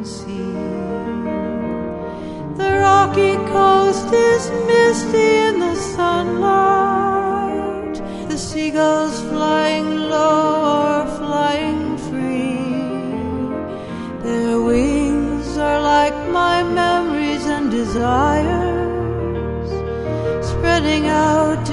sea. The rocky coast is misty in the sunlight. The seagulls flying low are flying free. Their wings are like my memories and desires, spreading out